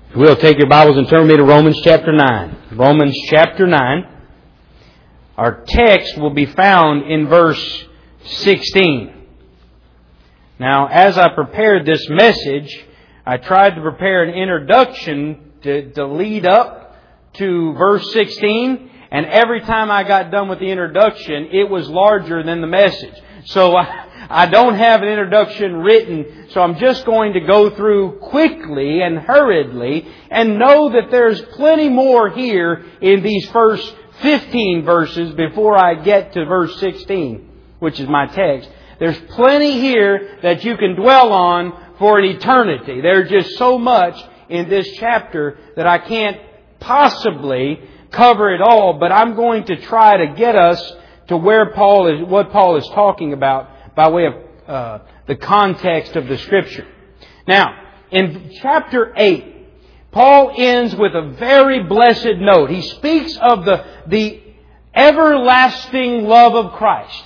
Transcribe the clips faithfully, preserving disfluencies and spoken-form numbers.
We'll take your Bibles and turn with me to Romans chapter nine. Romans chapter nine. Our text will be found in verse sixteen. Now, as I prepared this message, I tried to prepare an introduction to, to lead up to verse sixteen. And every time I got done with the introduction, it was larger than the message. So I, I don't have an introduction written, so I'm just going to go through quickly and hurriedly and know that there's plenty more here in these first fifteen verses before I get to verse sixteen, which is my text. There's plenty here that you can dwell on for an eternity. There's just so much in this chapter that I can't possibly cover it all, but I'm going to try to get us to where Paul is, what Paul is talking about by way of uh, the context of the Scripture. Now, in chapter eight, Paul ends with a very blessed note. He speaks of the, the everlasting love of Christ.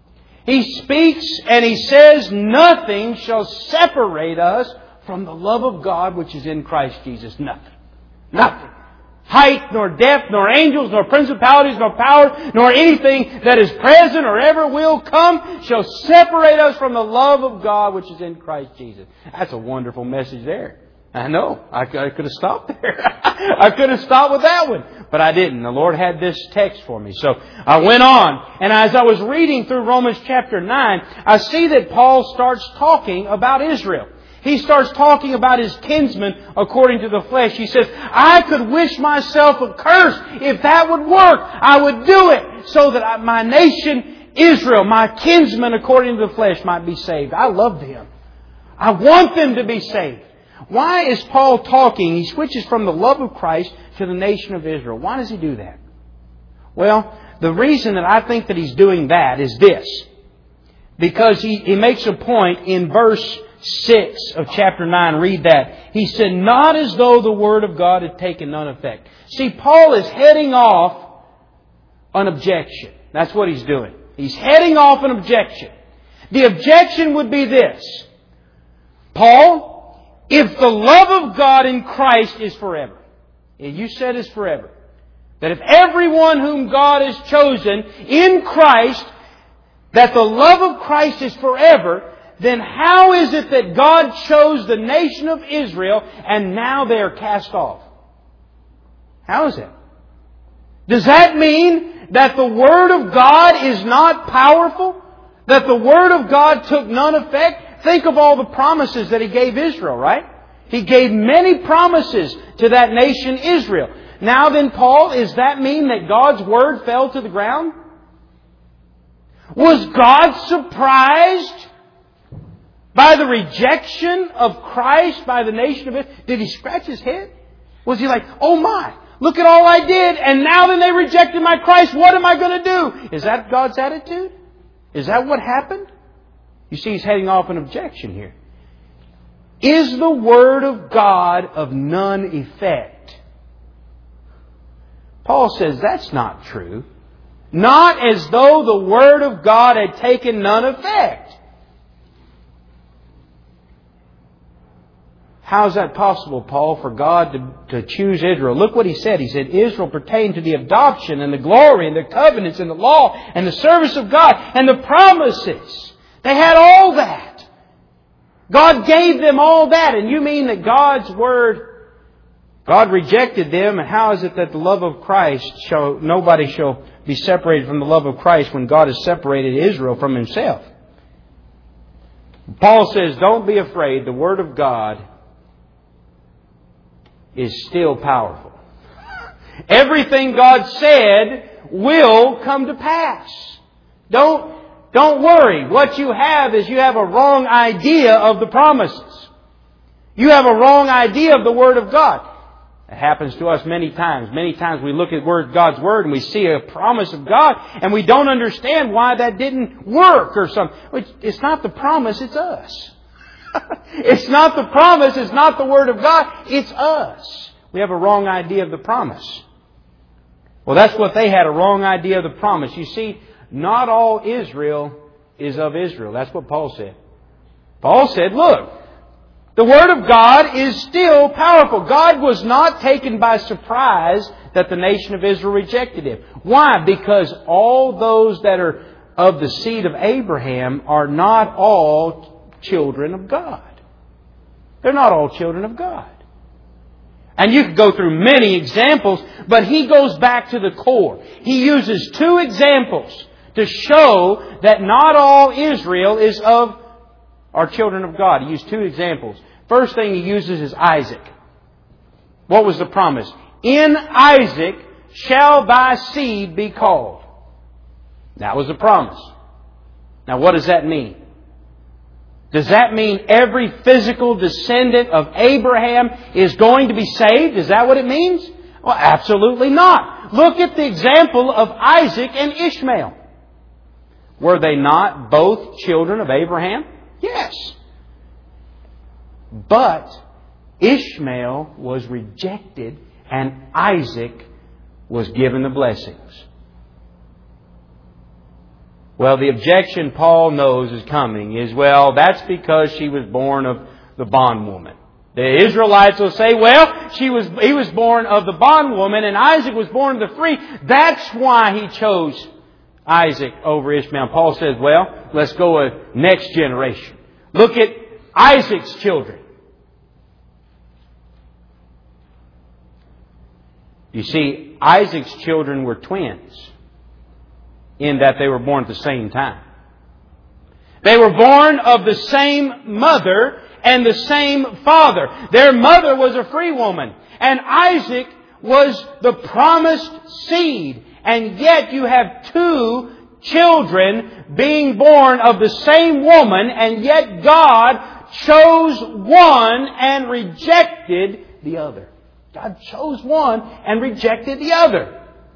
He speaks and he says, nothing shall separate us from the love of God which is in Christ Jesus. Nothing. Nothing. Height, nor depth, nor angels, nor principalities, nor powers, nor anything that is present or ever will come shall separate us from the love of God which is in Christ Jesus. That's a wonderful message there. I know. I, I could have stopped there. I could have stopped with that one. But I didn't. The Lord had this text for me. So I went on. And as I was reading through Romans chapter nine, I see that Paul starts talking about Israel. He starts talking about his kinsmen according to the flesh. He says, I could wish myself accursed. If that would work, I would do it so that my nation, Israel, my kinsmen according to the flesh might be saved. I love them. I want them to be saved. Why is Paul talking? He switches from the love of Christ to the nation of Israel. Why does he do that? Well, the reason that I think that he's doing that is this. Because he, he makes a point in verse six of chapter nine. Read that. He said, not as though the Word of God had taken none effect. See, Paul is heading off an objection. That's what he's doing. He's heading off an objection. The objection would be this. Paul, if the love of God in Christ is forever, and you said is forever, that if everyone whom God has chosen in Christ, that the love of Christ is forever, then how is it that God chose the nation of Israel and now they are cast off? How is it? Does that mean that the Word of God is not powerful? That the Word of God took none effect? Think of all the promises that He gave Israel, right? He gave many promises to that nation Israel. Now then, Paul, does that mean that God's Word fell to the ground? Was God surprised by the rejection of Christ by the nation of Israel? Did He scratch His head? Was He like, oh my, look at all I did, and now then they rejected my Christ, what am I going to do? Is that God's attitude? Is that what happened? You see, he's heading off an objection here. Is the Word of God of none effect? Paul says that's not true. Not as though the Word of God had taken none effect. How is that possible, Paul, for God to, to choose Israel? Look what he said. He said, Israel pertained to the adoption and the glory and the covenants and the law and the service of God and the promises. They had all that. God gave them all that. And you mean that God's Word, God rejected them. And how is it that the love of Christ shall, nobody shall be separated from the love of Christ when God has separated Israel from Himself? Paul says, don't be afraid. The Word of God is still powerful. Everything God said will come to pass. Don't, don't worry. What you have is you have a wrong idea of the promises. You have a wrong idea of the Word of God. It happens to us many times. Many times we look at word, God's Word and we see a promise of God and we don't understand why that didn't work or something. It's not the promise, it's us. It's not the promise, it's not the Word of God, it's us. We have a wrong idea of the promise. Well, that's what they had, a wrong idea of the promise. You see, not all Israel is of Israel. That's what Paul said. Paul said, look, The Word of God is still powerful. God was not taken by surprise that the nation of Israel rejected Him. Why? Because all those that are of the seed of Abraham are not all children of God. They're not all children of God. And you could go through many examples, but he goes back to the core. He uses two examples to show that not all Israel is of are children of God. He used two examples. First thing he uses is Isaac. What was the promise? In Isaac shall thy seed be called. That was the promise. Now what does that mean? Does that mean every physical descendant of Abraham is going to be saved? Is that what it means? Well, absolutely not. Look at the example of Isaac and Ishmael. Were they not both children of Abraham? Yes. But Ishmael was rejected and Isaac was given the blessings. Well, the objection Paul knows is coming is, well, that's because she was born of the bondwoman. The Israelites will say, well, she was, he was born of the bondwoman and Isaac was born of the free. That's why he chose Isaac over Ishmael. Paul says, well, let's go a next generation. Look at Isaac's children. You see, Isaac's children were twins in that they were born at the same time. They were born of the same mother and the same father. Their mother was a free woman, and Isaac was the promised seed. And yet you have two children being born of the same woman, and yet God chose one and rejected the other. God chose one and rejected the other.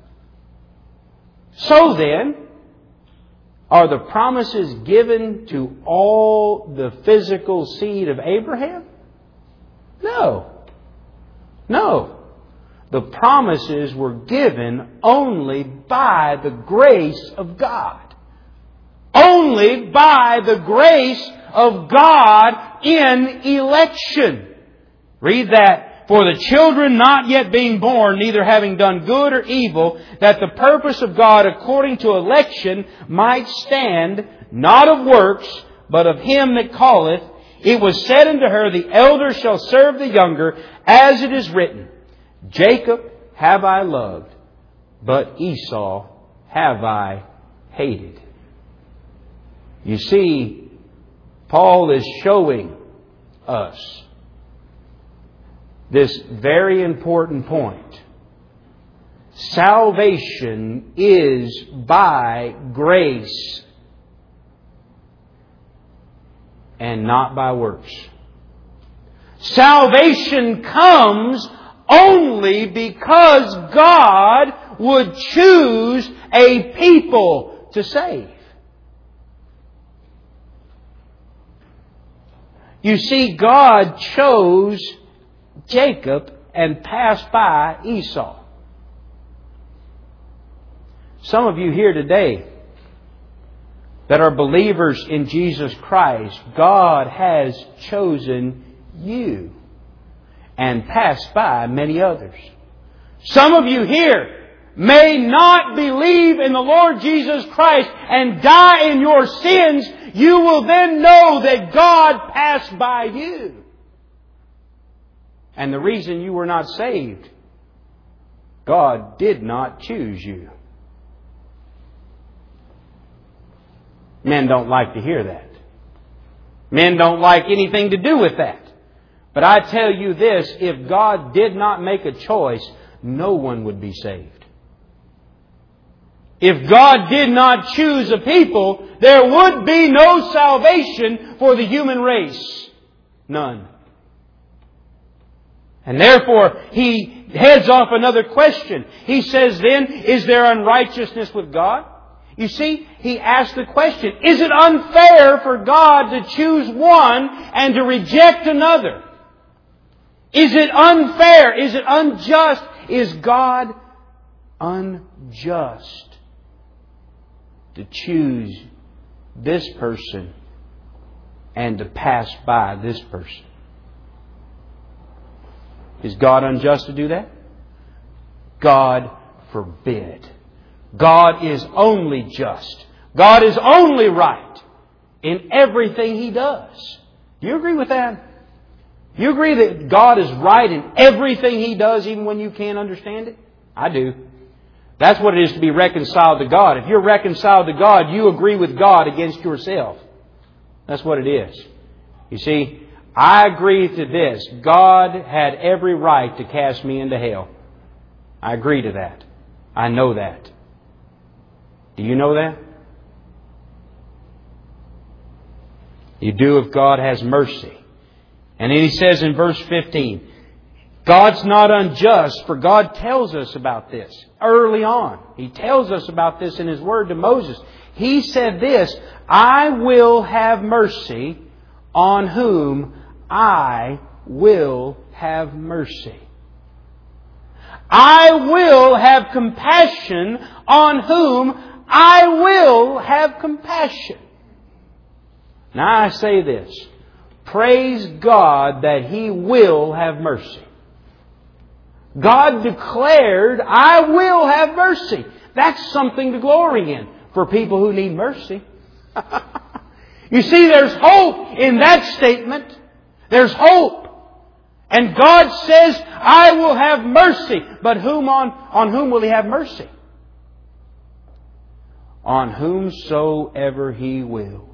So then, are the promises given to all the physical seed of Abraham? No. No. The promises were given only by the grace of God. Only by the grace of God in election. Read that. For the children not yet being born, neither having done good or evil, that the purpose of God according to election might stand, not of works, but of Him that calleth. It was said unto her, the elder shall serve the younger, as it is written, Jacob have I loved, but Esau have I hated. You see, Paul is showing us this very important point. Salvation is by grace and not by works. Salvation comes only because God would choose a people to save. You see, God chose Jacob and passed by Esau. Some of you here today that are believers in Jesus Christ, God has chosen you and passed by many others. Some of you here may not believe in the Lord Jesus Christ and die in your sins. You will then know that God passed by you. And the reason you were not saved, God did not choose you. Men don't like to hear that. Men don't like anything to do with that. But I tell you this, if God did not make a choice, no one would be saved. If God did not choose a people, there would be no salvation for the human race. None. And therefore, He heads off another question. He says then, is there unrighteousness with God? You see, He asked the question, is it unfair for God to choose one and to reject another? Is it unfair? Is it unjust? Is God unjust to choose this person and to pass by this person? Is God unjust to do that? God forbid. God is only just. God is only right in everything He does. Do you agree with that? You agree that God is right in everything He does, even when you can't understand it? I do. That's what it is to be reconciled to God. If you're reconciled to God, you agree with God against yourself. That's what it is. You see, I agree to this. God had every right to cast me into hell. I agree to that. I know that. Do you know that? You do if God has mercy. And then He says in verse fifteen, God's not unjust, for God tells us about this early on. He tells us about this in His Word to Moses. He said this, I will have mercy on whom I will have mercy. I will have compassion on whom I will have compassion. Now I say this. Praise God that He will have mercy. God declared, I will have mercy. That's something to glory in for people who need mercy. You see, there's hope in that statement. There's hope. And God says, I will have mercy. But whom on, on whom will He have mercy? On whomsoever He wills.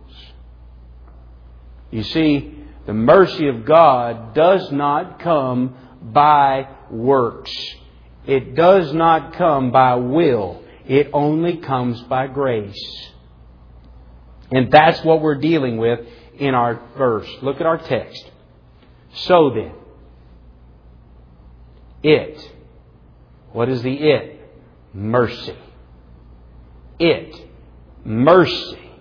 You see, the mercy of God does not come by works. It does not come by will. It only comes by grace. And that's what we're dealing with in our verse. Look at our text. So then, it. What is the it? Mercy. It. Mercy.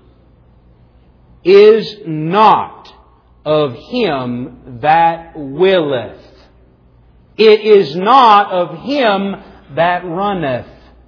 Is not of him that willeth. It is not of him that runneth,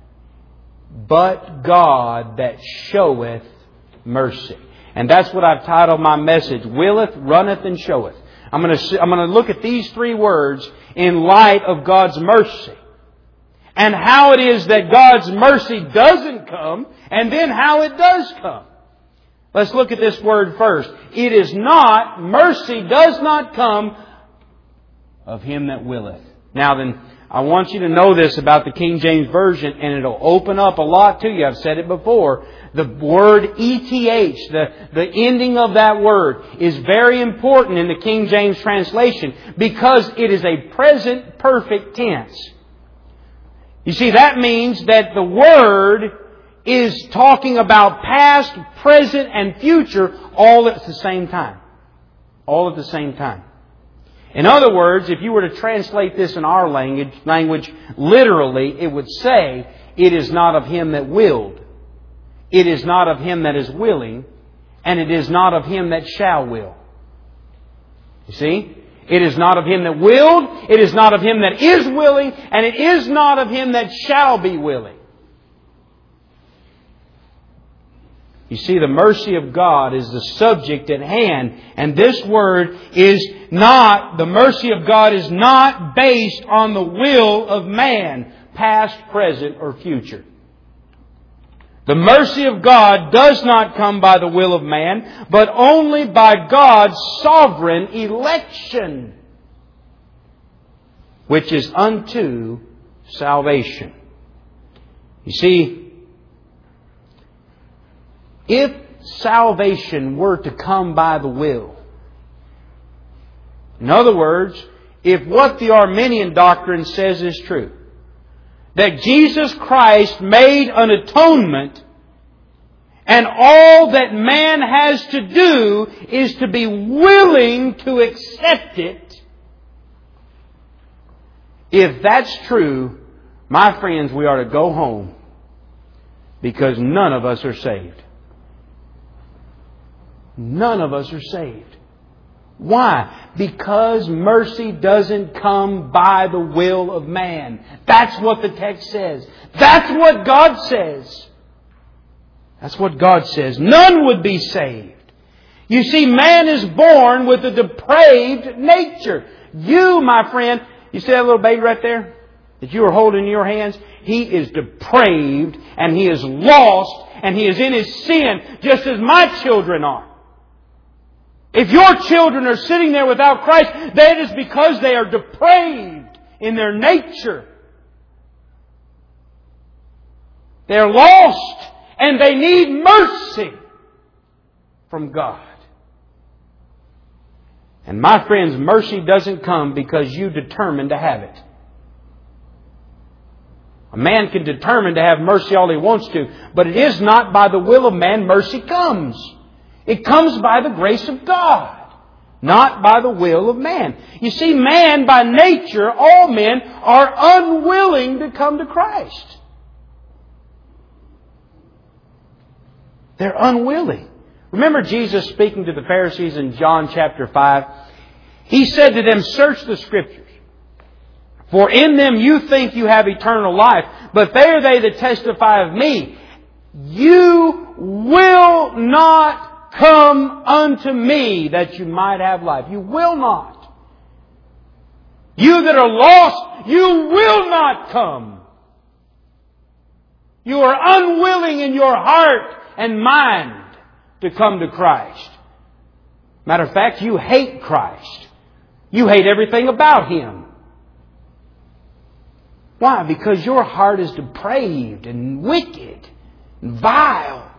but God that showeth mercy. And that's what I've titled my message, Willeth, Runneth, and Showeth. I'm going to, I'm going to look at these three words in light of God's mercy. And how it is that God's mercy doesn't come, and then how it does come. Let's look at this word first. It is not, mercy does not come of him that willeth. Now then, I want you to know this about the King James Version, and it'll open up a lot to you. I've said it before. The word E T H, the, the ending of that word, is very important in the King James translation because it is a present perfect tense. You see, that means that the word is talking about past, present, and future all at the same time. All at the same time. In other words, if you were to translate this in our language, language literally, it would say, it is not of him that willed. It is not of him that is willing. And it is not of him that shall will. You see? It is not of him that willed. It is not of him that is willing. And it is not of him that shall be willing. You see, the mercy of God is the subject at hand. And this word is not, the mercy of God is not based on the will of man, past, present, or future. The mercy of God does not come by the will of man, but only by God's sovereign election, which is unto salvation. You see, if salvation were to come by the will, in other words, if what the Arminian doctrine says is true, that Jesus Christ made an atonement and all that man has to do is to be willing to accept it, if that's true, my friends, we ought to go home because none of us are saved. None of us are saved. Why? Because mercy doesn't come by the will of man. That's what the text says. That's what God says. That's what God says. None would be saved. You see, man is born with a depraved nature. You, my friend, You see that little baby right there that you are holding in your hands? He is depraved and he is lost and he is in his sin just as my children are. If your children are sitting there without Christ, that is because they are depraved in their nature. They're lost and they need mercy from God. And my friends, mercy doesn't come because you determine to have it. A man can determine to have mercy all he wants to, but it is not by the will of man mercy comes. It comes by the grace of God, not by the will of man. You see, man by nature, all men are unwilling to come to Christ. They're unwilling. Remember Jesus speaking to the Pharisees in John chapter five? He said to them, "Search the Scriptures, for in them you think you have eternal life, but they are they that testify of me. You will not come unto me that you might have life." You will not. You that are lost, you will not come. You are unwilling in your heart and mind to come to Christ. Matter of fact, you hate Christ. You hate everything about Him. Why? Because your heart is depraved and wicked and vile.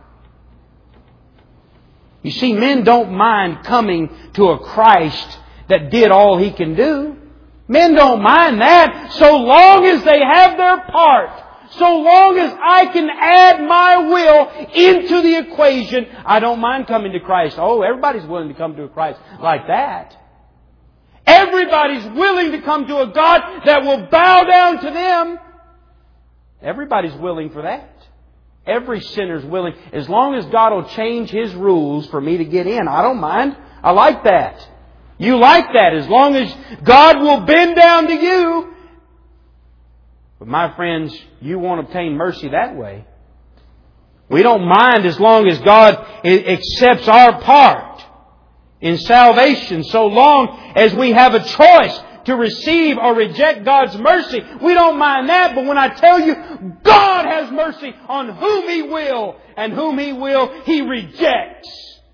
You see, men don't mind coming to a Christ that did all He can do. Men don't mind that so long as they have their part. So long as I can add my will into the equation, I don't mind coming to Christ. Oh, everybody's willing to come to a Christ like that. Everybody's willing to come to a God that will bow down to them. Everybody's willing for that. Every sinner's willing. As long as God will change His rules for me to get in, I don't mind. I like that. You like that. As long as God will bend down to you. But my friends, you won't obtain mercy that way. We don't mind as long as God accepts our part in salvation, so long as we have a choice to receive or reject God's mercy. We don't mind that, but when I tell you, God has mercy on whom He will, and whom He will, He rejects.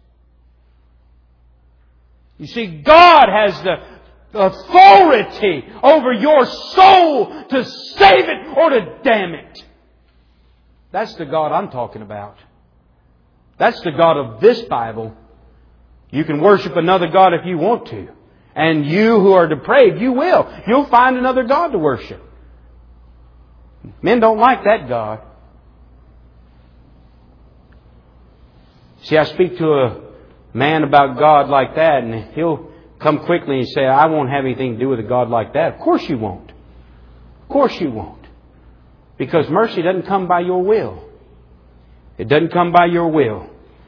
You see, God has the authority over your soul to save it or to damn it. That's the God I'm talking about. That's the God of this Bible. You can worship another God if you want to. And you who are depraved, you will. You'll find another God to worship. Men don't like that God. See, I speak to a man about God like that, and he'll come quickly and say, "I won't have anything to do with a God like that." Of course you won't. Of course you won't. Because mercy doesn't come by your will. It doesn't come by your will.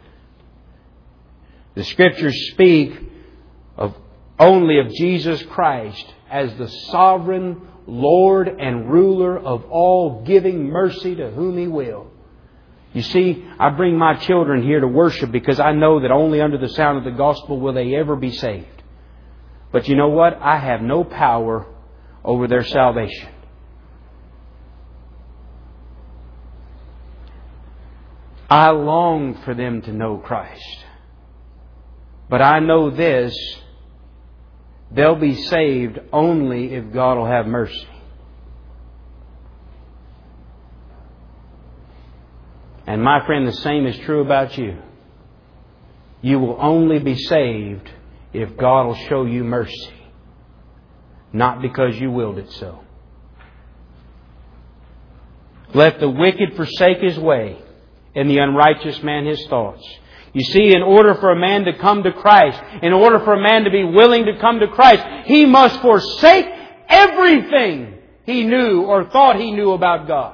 The Scriptures speak of only of Jesus Christ as the sovereign Lord and ruler of all, giving mercy to whom He will. You see, I bring my children here to worship because I know that only under the sound of the gospel will they ever be saved. But you know what? I have no power over their salvation. I long for them to know Christ. But I know this, they'll be saved only if God will have mercy. And my friend, the same is true about you. You will only be saved if God will show you mercy. Not because you willed it so. Let the wicked forsake his way, and the unrighteous man his thoughts. You see, in order for a man to come to Christ, in order for a man to be willing to come to Christ, he must forsake everything he knew or thought he knew about God.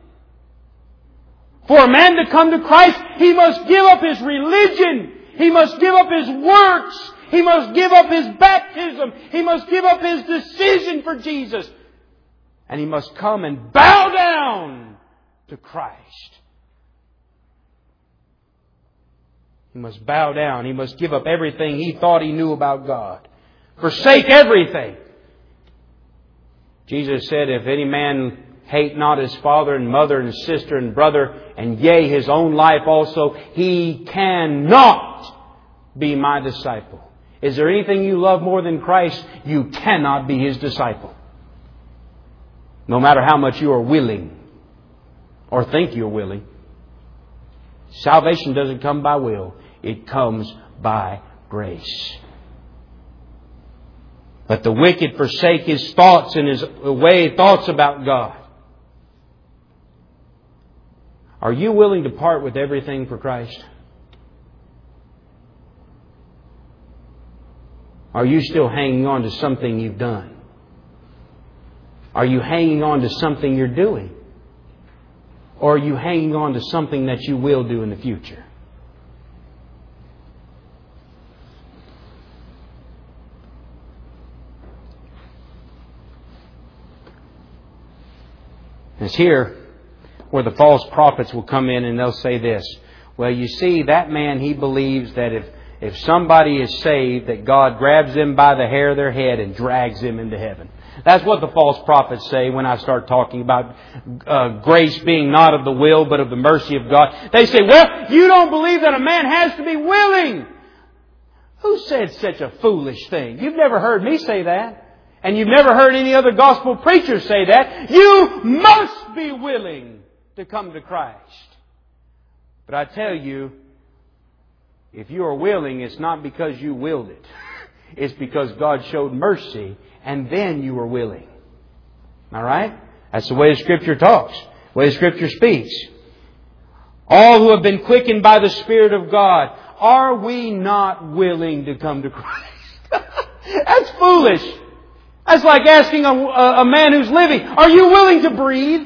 For a man to come to Christ, he must give up his religion. He must give up his works. He must give up his baptism. He must give up his decision for Jesus. And he must come and bow down to Christ. He must bow down. He must give up everything he thought he knew about God. Forsake everything. Jesus said, if any man hate not his father and mother and sister and brother, and yea, his own life also, he cannot be my disciple. Is there anything you love more than Christ? You cannot be His disciple. No matter how much you are willing or think you're willing. Salvation doesn't come by will. It comes by grace. Let the wicked forsake his thoughts and his way thoughts about God. Are you willing to part with everything for Christ? Are you still hanging on to something you've done? Are you hanging on to something you're doing? Or are you hanging on to something that you will do in the future? It's here where the false prophets will come in and they'll say this. Well, you see, that man, he believes that if, if somebody is saved, that God grabs them by the hair of their head and drags them into heaven. That's what the false prophets say when I start talking about uh, grace being not of the will but of the mercy of God. They say, well, you don't believe that a man has to be willing. Who said such a foolish thing? You've never heard me say that. And you've never heard any other gospel preacher say that. You must be willing to come to Christ. But I tell you, if you are willing, it's not because you willed it. It's because God showed mercy and then you were willing. All right? That's the way the Scripture talks. The way the Scripture speaks. All who have been quickened by the Spirit of God, are we not willing to come to Christ? That's foolish. That's like asking a, a man who's living, are you willing to breathe?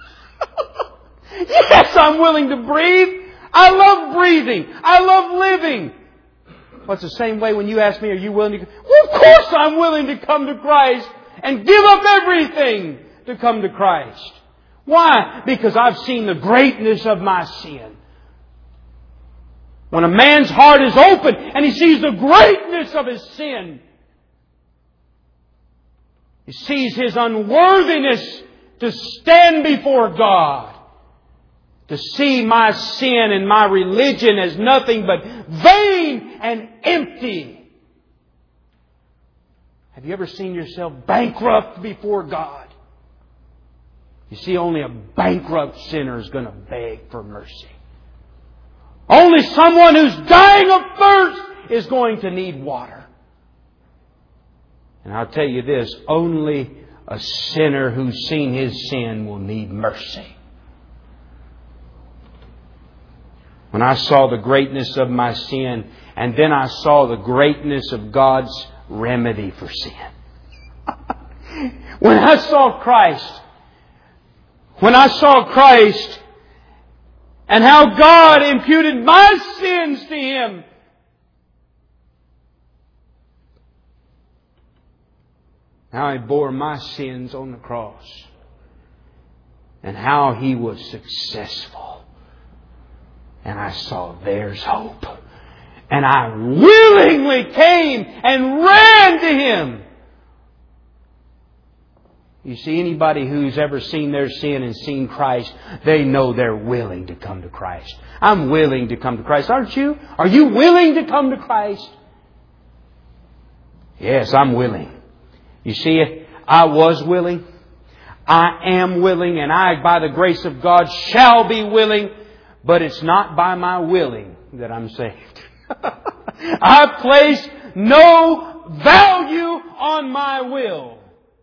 Yes, I'm willing to breathe. I love breathing. I love living. Well, it's the same way when you ask me, are you willing to... Well, of course I'm willing to come to Christ and give up everything to come to Christ. Why? Because I've seen the greatness of my sin. When a man's heart is open and he sees the greatness of his sin, he sees his unworthiness to stand before God. To see my sin and my religion as nothing but vain and empty. Have you ever seen yourself bankrupt before God? You see, only a bankrupt sinner is going to beg for mercy. Only someone who's dying of thirst is going to need water. And I'll tell you this, only a sinner who's seen his sin will need mercy. When I saw the greatness of my sin, and then I saw the greatness of God's remedy for sin. When I saw Christ, when I saw Christ, and how God imputed my sins to Him, how He bore my sins on the cross, and how He was successful. And I saw there's hope. And I willingly came and ran to Him. You see, anybody who's ever seen their sin and seen Christ, they know they're willing to come to Christ. I'm willing to come to Christ. Aren't you? Are you willing to come to Christ? Yes, I'm willing. You see, I was willing. I am willing. And I, by the grace of God, shall be willing. But it's not by my willing that I'm saved. I place no value on my will.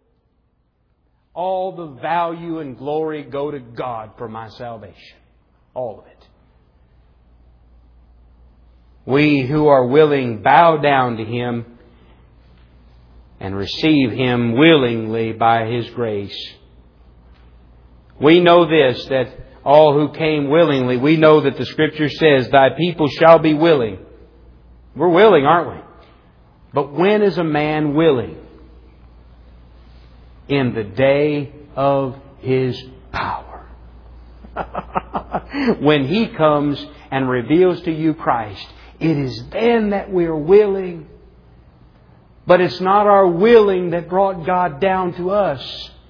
All the value and glory go to God for my salvation. All of it. We who are willing bow down to Him and receive Him willingly by His grace. We know this, that all who came willingly, we know that the Scripture says, Thy people shall be willing. We're willing, aren't we? But when is a man willing? In the day of His power. When He comes and reveals to you Christ, it is then that we are willing. But it's not our willing that brought God down to us.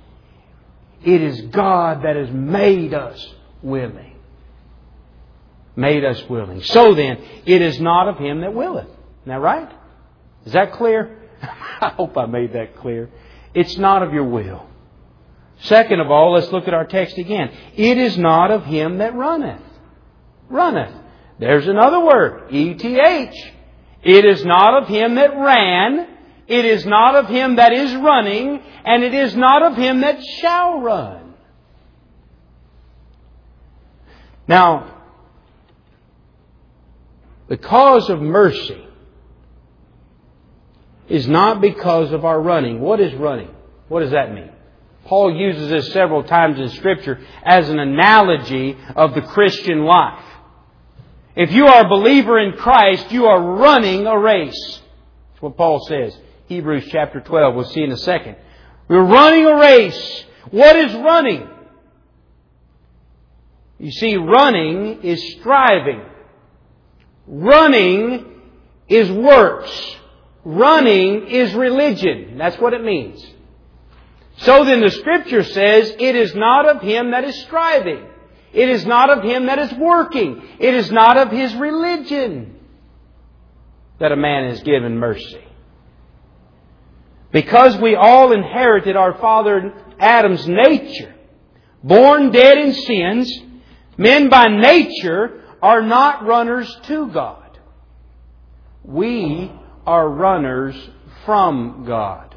It is God that has made us willing. Made us willing. So then, it is not of him that willeth. Isn't that right? Is that clear? I hope I made that clear. It's not of your will. Second of all, let's look at our text again. It is not of him that runneth. Runneth. There's another word. E T H. It is not of him that ran. It is not of him that is running. And it is not of him that shall run. Now, the cause of mercy is not because of our running. What is running? What does that mean? Paul uses this several times in Scripture as an analogy of the Christian life. If you are a believer in Christ, you are running a race. That's what Paul says. Hebrews chapter twelve, we'll see in a second. We're running a race. What is running? You see, running is striving. Running is works. Running is religion. That's what it means. So then the Scripture says, it is not of him that is striving. It is not of him that is working. It is not of his religion that a man is given mercy. Because we all inherited our father Adam's nature, born dead in sins, men by nature are not runners to God. We are runners from God.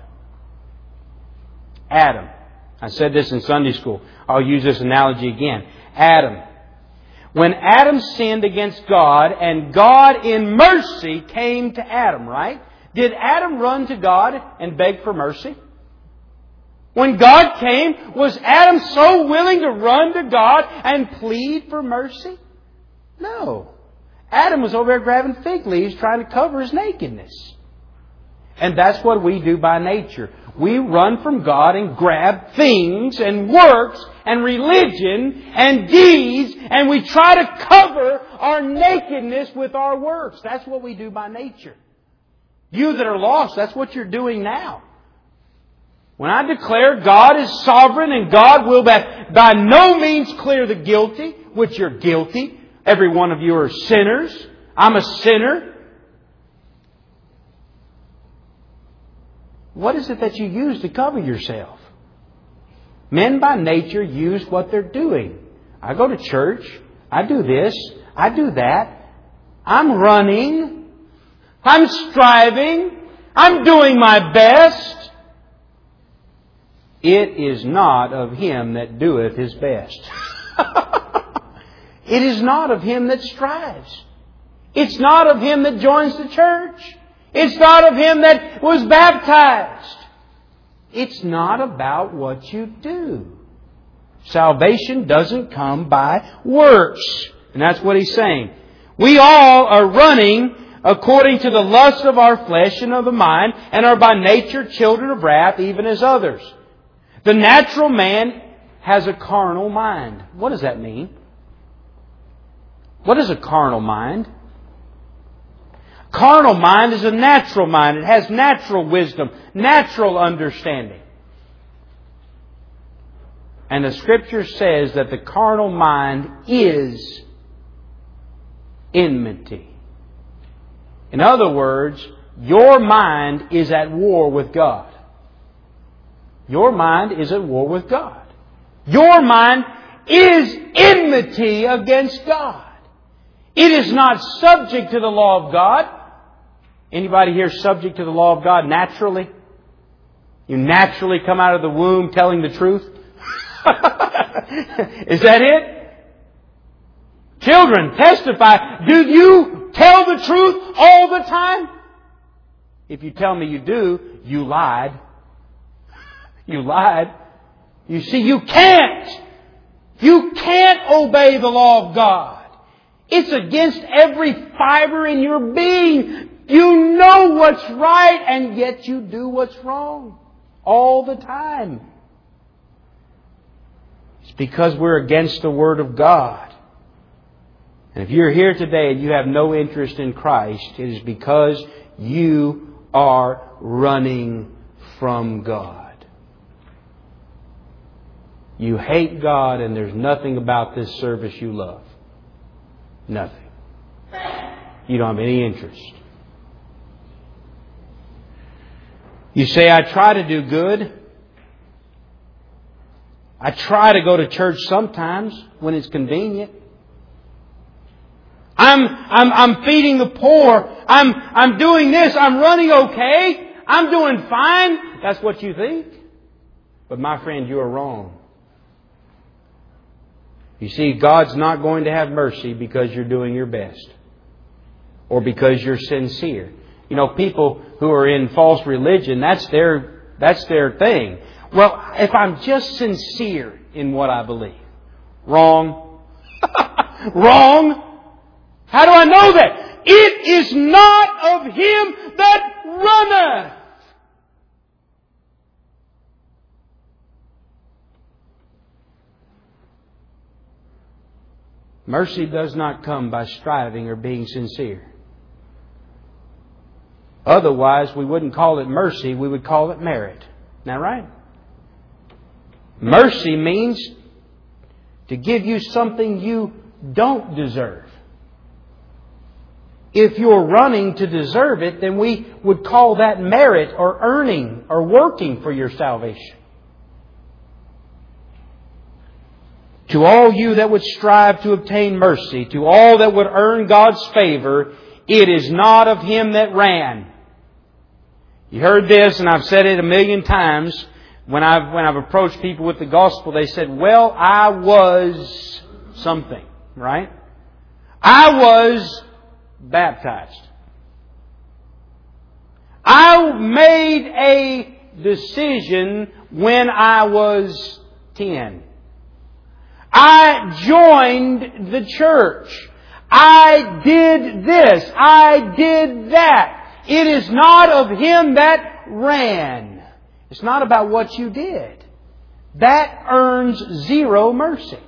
Adam. I said this in Sunday school. I'll use this analogy again. Adam. When Adam sinned against God and God in mercy came to Adam, right? Did Adam run to God and beg for mercy? When God came, was Adam so willing to run to God and plead for mercy? No. Adam was over there grabbing fig leaves trying to cover his nakedness. And that's what we do by nature. We run from God and grab things and works and religion and deeds, and we try to cover our nakedness with our works. That's what we do by nature. You that are lost, that's what you're doing now. When I declare God is sovereign and God will by, by no means clear the guilty, which you're guilty. Every one of you are sinners. I'm a sinner. What is it that you use to cover yourself? Men by nature use what they're doing. I go to church. I do this. I do that. I'm running. I'm striving. I'm doing my best. It is not of him that doeth his best. It is not of him that strives. It's not of him that joins the church. It's not of him that was baptized. It's not about what you do. Salvation doesn't come by works. And that's what he's saying. We all are running according to the lust of our flesh and of the mind, and are by nature children of wrath, even as others. The natural man has a carnal mind. What does that mean? What is a carnal mind? Carnal mind is a natural mind. It has natural wisdom, natural understanding. And the Scripture says that the carnal mind is enmity. In other words, your mind is at war with God. Your mind is at war with God. Your mind is enmity against God. It is not subject to the law of God. Anybody here subject to the law of God naturally? You naturally come out of the womb telling the truth? Is that it? Children, testify. Do you tell the truth all the time? If you tell me you do, you lied. You lied. You see, you can't. You can't obey the law of God. It's against every fiber in your being. You know what's right, and yet you do what's wrong all the time. It's because we're against the Word of God. And if you're here today and you have no interest in Christ, it is because you are running from God. You hate God and there's nothing about this service you love. Nothing. You don't have any interest. You say, I try to do good. I try to go to church sometimes when it's convenient. I'm, I'm, I'm feeding the poor. I'm, I'm doing this. I'm running okay. I'm doing fine. That's what you think. But my friend, you are wrong. You see, God's not going to have mercy because you're doing your best. Or because you're sincere. You know, people who are in false religion, that's their, that's their thing. Well, if I'm just sincere in what I believe. Wrong. Wrong. How do I know that? It is not of him that runneth. Mercy does not come by striving or being sincere. Otherwise, we wouldn't call it mercy, we would call it merit. Isn't that right? Mercy means to give you something you don't deserve. If you're running to deserve it, then we would call that merit or earning or working for your salvation. To all you that would strive to obtain mercy, to all that would earn God's favor, it is not of him that ran. You heard this, and I've said it a million times. When I've, when I've approached people with the gospel, they said, well, I was something, right? I was baptized. I made a decision when I was ten. I joined the church. I did this. I did that. It is not of him that ran. It's not about what you did. That earns zero mercy.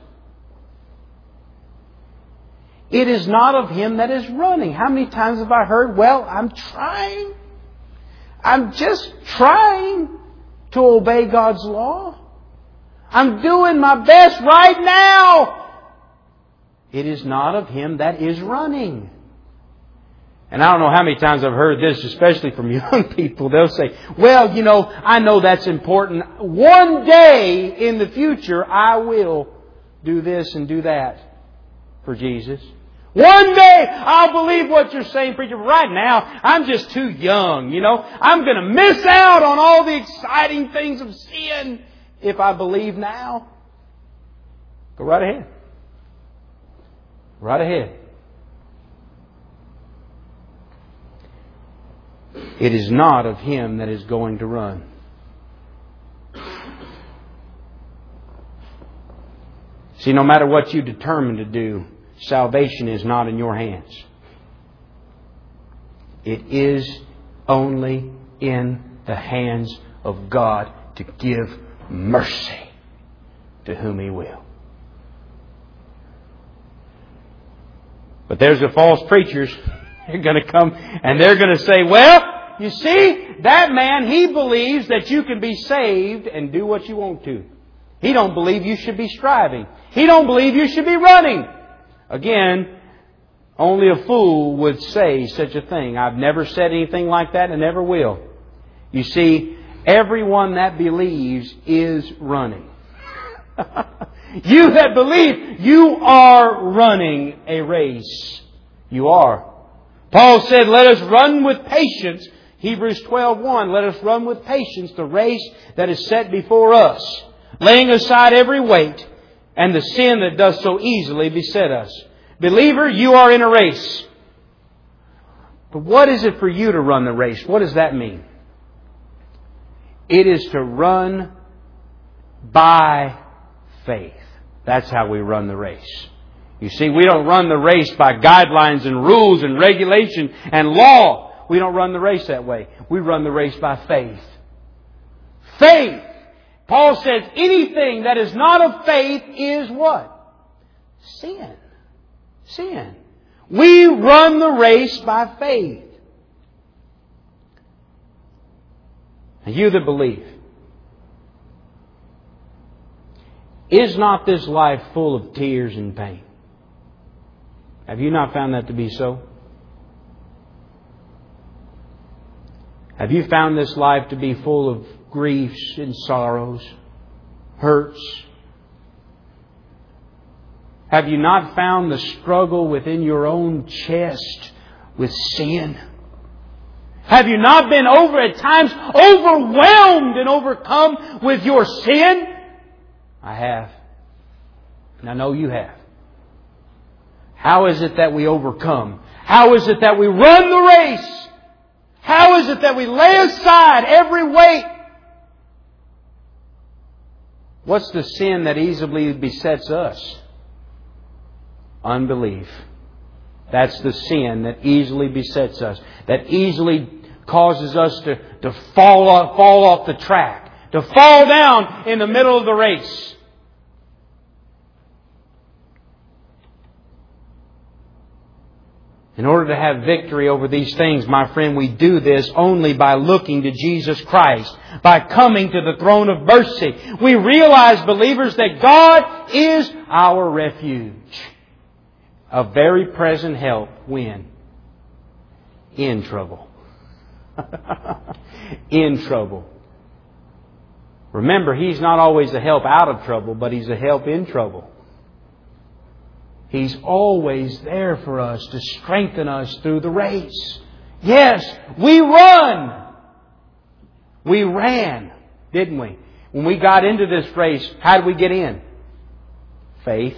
It is not of him that is running. How many times have I heard, well, I'm trying. I'm just trying to obey God's law. I'm doing my best right now. It is not of him that is running. And I don't know how many times I've heard this, especially from young people. They'll say, well, you know, I know that's important. One day in the future, I will do this and do that for Jesus. One day I'll believe what you're saying, preacher. But right now, I'm just too young, you know. I'm going to miss out on all the exciting things of sin if I believe now. Go right ahead. Right ahead. It is not of him that is going to run. See, no matter what you determine to do, salvation is not in your hands. It is only in the hands of God to give mercy to whom He will. But there's the false preachers. They're going to come and they're going to say, well, you see, that man, he believes that you can be saved and do what you want to. He don't believe you should be striving. He don't believe you should be running. Again, only a fool would say such a thing. I've never said anything like that and never will. You see, everyone that believes is running. You that believe, you are running a race. You are. Paul said, let us run with patience. Hebrews twelve one, let us run with patience the race that is set before us, laying aside every weight and the sin that does so easily beset us. Believer, you are in a race. But what is it for you to run the race? What does that mean? It is to run by faith. That's how we run the race. You see, we don't run the race by guidelines and rules and regulation and law. We don't run the race that way. We run the race by faith. Faith. Paul says anything that is not of faith is what? Sin. Sin. We run the race by faith. And you that believe, Is not this life full of tears and pain? Have you not found that to be so? Have you found this life to be full of griefs and sorrows, hurts? Have you not found the struggle within your own chest with sin? Have you not been over at times overwhelmed and overcome with your sin? I have. And I know you have. How is it that we overcome? How is it that we run the race? How is it that we lay aside every weight? What's the sin that easily besets us? Unbelief. That's the sin that easily besets us. That easily causes us to, to fall off, fall off the track. To fall down in the middle of the race. In order to have victory over these things, my friend, we do this only by looking to Jesus Christ, by coming to the throne of mercy. We realize, believers, that God is our refuge. A very present help when? In trouble. In trouble. Remember, He's not always a help out of trouble, but He's a help in trouble. He's always there for us to strengthen us through the race. Yes, we run. We ran, didn't we? When we got into this race, how did we get in? Faith.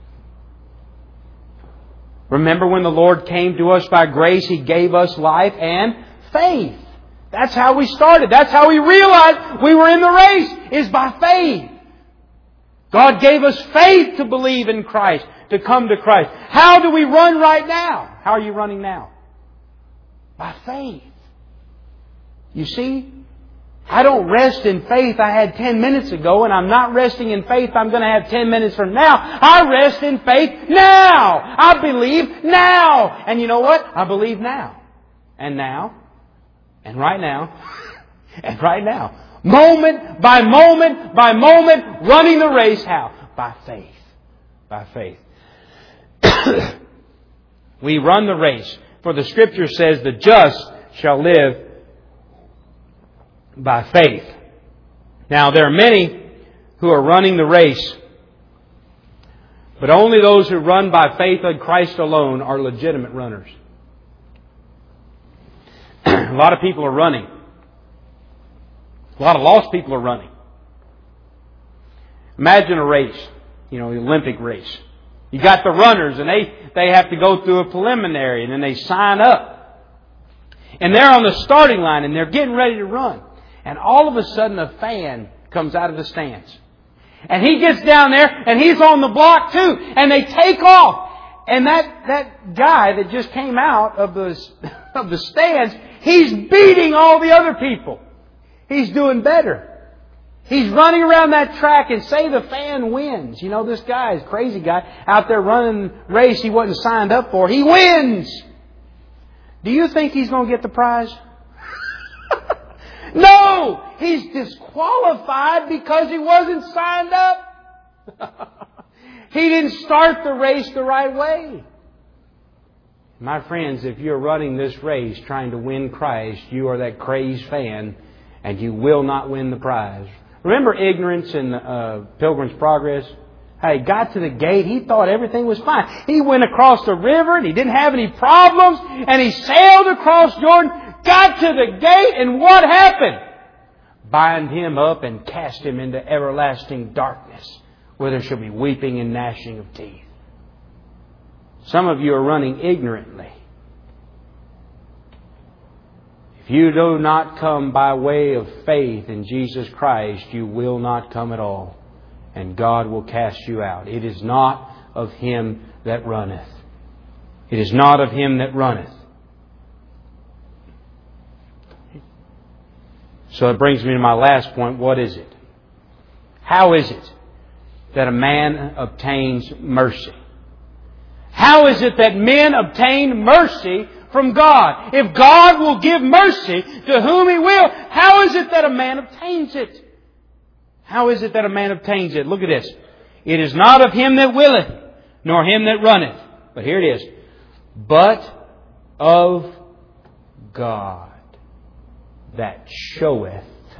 Remember when the Lord came to us by grace, He gave us life and faith. That's how we started. That's how we realized we were in the race, is by faith. God gave us faith to believe in Christ, to come to Christ. How do we run right now? How are you running now? By faith. You see, I don't rest in faith I had ten minutes ago, and I'm not resting in faith I'm going to have ten minutes from now. I rest in faith now. I believe now. And you know what? I believe now. And now. And right now. And right now. Moment by moment by moment, running the race. How? By faith. By faith. We run the race. For the Scripture says, the just shall live by faith. Now, there are many who are running the race, but only those who run by faith in Christ alone are legitimate runners. A lot of people are running. A lot of lost people are running. Imagine a race, you know, the Olympic race. You got the runners, and they, they have to go through a preliminary, and then they sign up. And they're on the starting line, and they're getting ready to run. And all of a sudden, a fan comes out of the stands. And he gets down there, and he's on the block too. And they take off. And that, that guy that just came out of the, of the stands, he's beating all the other people. He's doing better. He's running around that track, and say the fan wins. You know, this guy is a crazy guy out there running a race he wasn't signed up for. He wins! Do you think he's going to get the prize? No! He's disqualified because he wasn't signed up. He didn't start the race the right way. My friends, if you're running this race trying to win Christ, you are that crazed fan, and you will not win the prize. Remember ignorance in uh, Pilgrim's Progress? Hey, got to the gate. He thought everything was fine. He went across the river and he didn't have any problems. And he sailed across Jordan, got to the gate, and what happened? Bind him up and cast him into everlasting darkness, where there shall be weeping and gnashing of teeth. Some of you are running ignorantly. If you do not come by way of faith in Jesus Christ, you will not come at all. And God will cast you out. It is not of him that runneth. It is not of him that runneth. So it brings me to my last point. What is it? How is it that a man obtains mercy? How is it that men obtain mercy from God? If God will give mercy to whom He will, how is it that a man obtains it? How is it that a man obtains it? Look at this. It is not of him that willeth, nor him that runneth. But here it is. But of God that showeth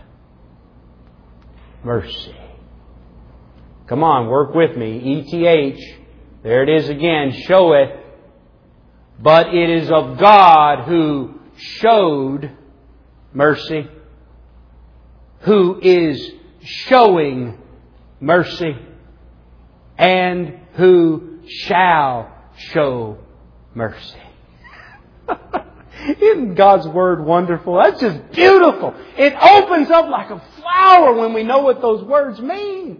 mercy. Come on, work with me. E T H. There it is again. Showeth. But it is of God who showed mercy. Who is showing mercy. And who shall show mercy. Isn't God's Word wonderful? That's just beautiful. It opens up like a flower when we know what those words mean.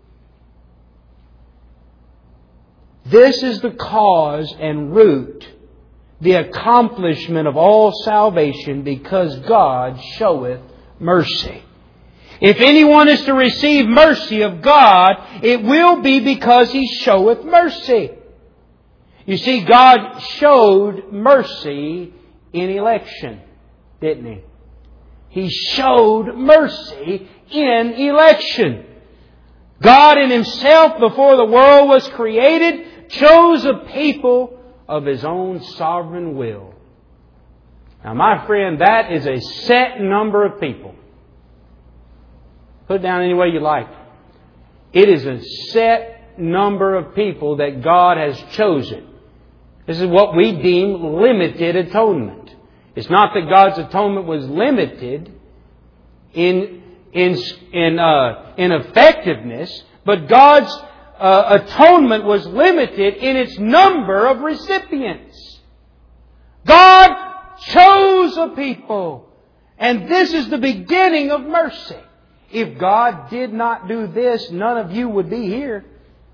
This is the cause and root, the accomplishment of all salvation, because God showeth mercy. If anyone is to receive mercy of God, it will be because He showeth mercy. You see, God showed mercy in election, didn't He? He showed mercy in election. God in Himself, before the world was created, chose a people of His own sovereign will. Now, my friend, that is a set number of people. Put it down any way you like. It is a set number of people that God has chosen. This is what we deem limited atonement. It's not that God's atonement was limited in in in uh, in effectiveness, but God's uh, atonement was limited in its number of recipients. God chose a people, and this is the beginning of mercy. If God did not do this, none of you would be here.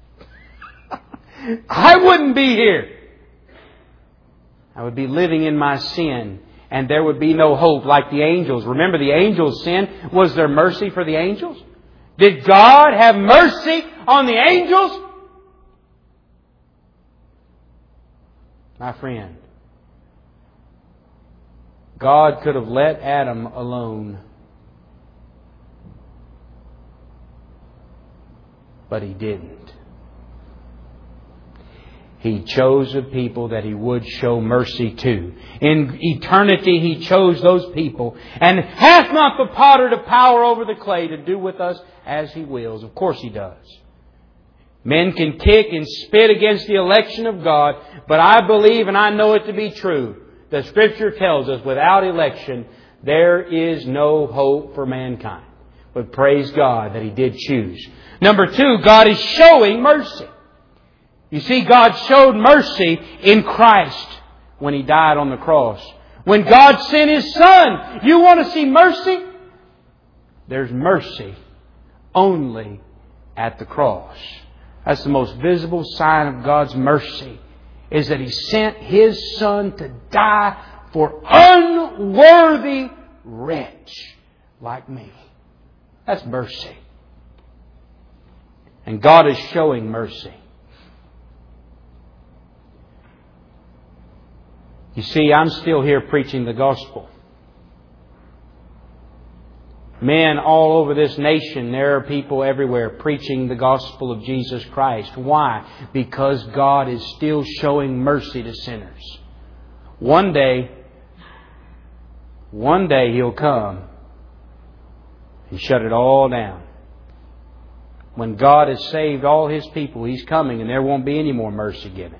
I wouldn't be here. I would be living in my sin, and there would be no hope like the angels. Remember, the angels' sin. Was there mercy for the angels? Did God have mercy on the angels? My friend, God could have let Adam alone, but He didn't. He chose a people that He would show mercy to. In eternity He chose those people. And hath not the potter the power over the clay to do with us as He wills? Of course He does. Men can kick and spit against the election of God, but I believe and I know it to be true. The Scripture tells us without election there is no hope for mankind. But praise God that He did choose. Number two, God is showing mercy. You see, God showed mercy in Christ when He died on the cross. When God sent His Son, you want to see mercy? There's mercy only at the cross. That's the most visible sign of God's mercy, is that He sent His Son to die for unworthy wretch like me. That's mercy. And God is showing mercy. You see, I'm still here preaching the gospel. Men all over this nation, there are people everywhere preaching the gospel of Jesus Christ. Why? Because God is still showing mercy to sinners. One day, one day He'll come and shut it all down. When God has saved all His people, He's coming and there won't be any more mercy given.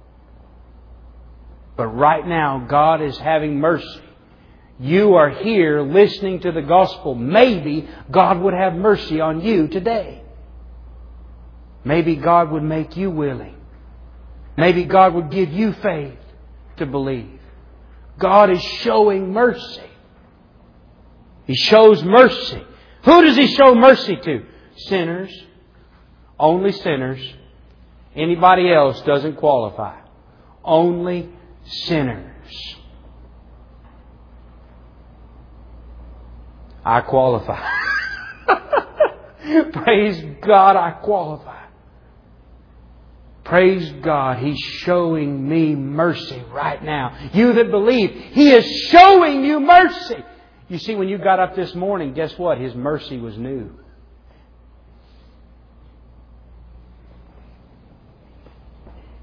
But right now, God is having mercy. You are here listening to the gospel. Maybe God would have mercy on you today. Maybe God would make you willing. Maybe God would give you faith to believe. God is showing mercy. He shows mercy. Who does He show mercy to? Sinners. Only sinners. Anybody else doesn't qualify. Only sinners. I qualify. Praise God, I qualify. Praise God, He's showing me mercy right now. You that believe, He is showing you mercy. You see, when you got up this morning, guess what? His mercy was new.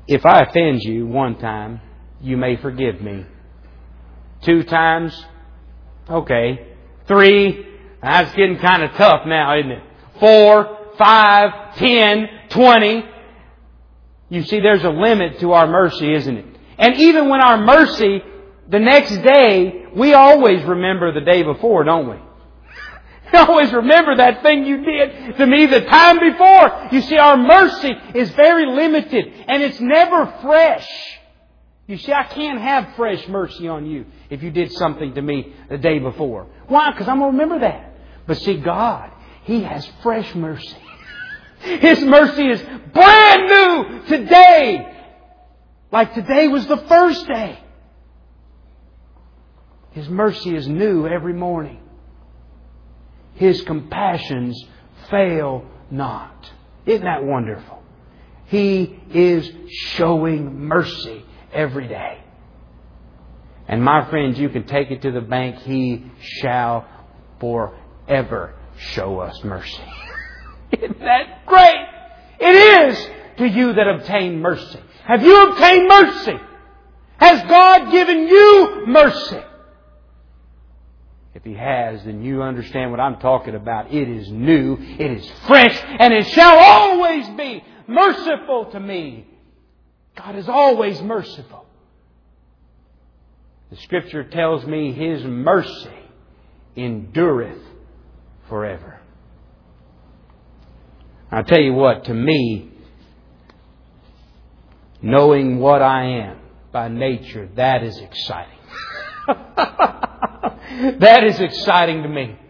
If I offend you one time, you may forgive me. Two times, okay. Three, that's getting kind of tough now, isn't it? Four, five, ten, twenty. You see, there's a limit to our mercy, isn't it? And even when our mercy, the next day, we always remember the day before, don't we? We always remember that thing you did to me the time before. You see, our mercy is very limited and it's never fresh. You see, I can't have fresh mercy on you if you did something to me the day before. Why? Because I'm going to remember that. But see, God, He has fresh mercy. His mercy is brand new today. Like today was the first day. His mercy is new every morning. His compassions fail not. Isn't that wonderful? He is showing mercy every day. And my friends, you can take it to the bank. He shall forever show us mercy. Isn't that great? It is to you that obtain mercy. Have you obtained mercy? Has God given you mercy? If He has, then you understand what I'm talking about. It is new, it is fresh, and it shall always be merciful to me. God is always merciful. The Scripture tells me His mercy endureth forever. I'll tell you what, to me, knowing what I am by nature, that is exciting. That is exciting to me.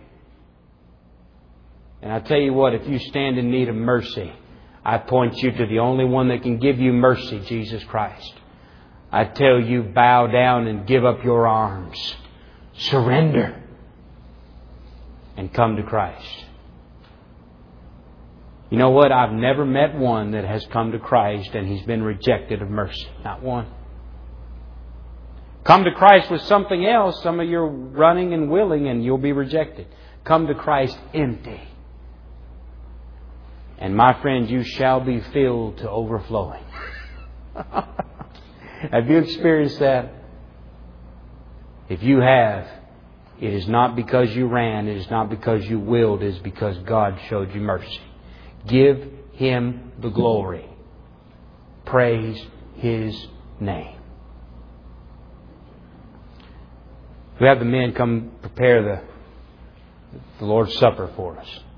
And I tell you what, if you stand in need of mercy, I point you to the only one that can give you mercy, Jesus Christ. I tell you, bow down and give up your arms. Surrender. And come to Christ. You know what? I've never met one that has come to Christ and he's been rejected of mercy. Not one. Come to Christ with something else. Some of you are running and willing and you'll be rejected. Come to Christ empty. And my friends, you shall be filled to overflowing. Have you experienced that? If you have, it is not because you ran. It is not because you willed. It is because God showed you mercy. Give Him the glory. Praise His name. We have the men come prepare the, the Lord's Supper for us.